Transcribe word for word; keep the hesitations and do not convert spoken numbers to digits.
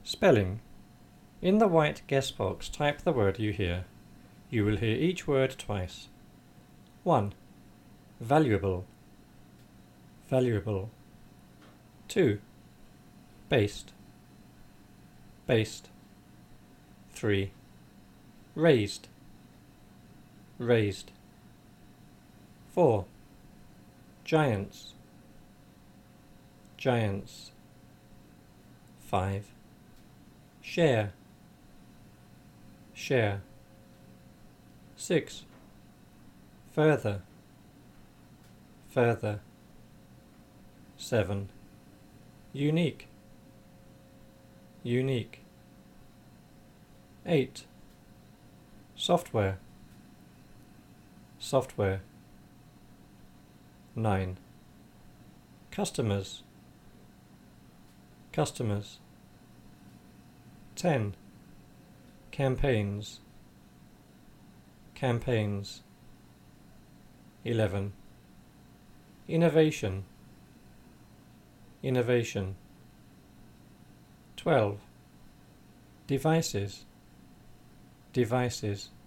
Spelling. In the white guess box, type the word you hear. You will hear each word twice. one. Valuable. Valuable. two. Based. Based. three. Raised. Raised. four. Giants. Giants. five. Share. Share. six. Further. Further. seven. Unique. Unique. eight. Software. Software. nine. Customers. Customers. ten. Campaigns. Campaigns. eleven. Innovation. Innovation. twelve. Devices. Devices.